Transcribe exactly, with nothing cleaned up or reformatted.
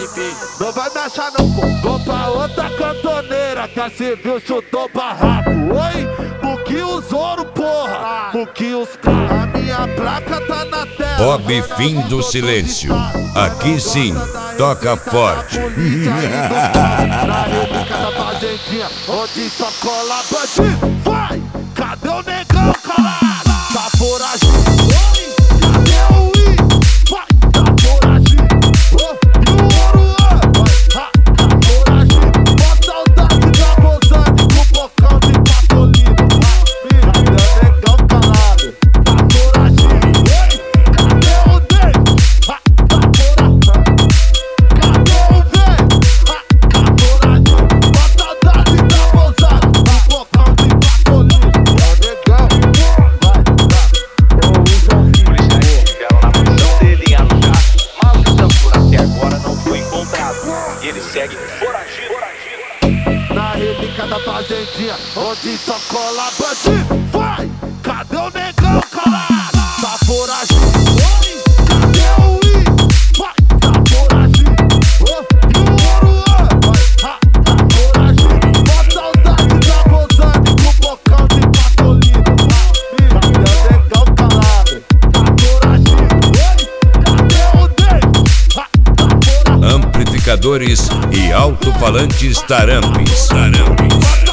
S B. Não vai me achar não, pô. Vou pra outra cantoneira que a civil chutou barraco. Oi, Muque os ouro, porra. Muque os carros. A minha placa tá na tela. Bob Fim do Silêncio. Aqui sim, toca forte. Na réplica da fazendinha, onde só cola bandido. Vai, cadê o negão, calado? Tá foragido. Oi, cadê o I? Vai, tá foragido. Oh, e o ouro, oh, vai, tá foragido. Mó saudade da Rosane com bocão de patolino. Cadê o negão, calado? Tá foragido. Oi, cadê o Dave? Tá foragido. Cadê o velho? Tá foragido. Mó saudade da Rosane com bocão de patolino. Ó, negão, vai, E ele segue foragido. na relíquia da fazendinha, onde só cola bandido. Vai, cadê o negão, calado? Tá foragido. Oi, cadê o I? Vai, tá foragido. Oh, e o ouro, oh, vai, tá, tá foragido. Mó saudade da Rosane com bocão de patolino. Cadê o negão, calado? Tá foragido. Oi, cadê o Dave? Tá, tá foragido. Amplificadores e alto-falantes Tarampes. Tarampes.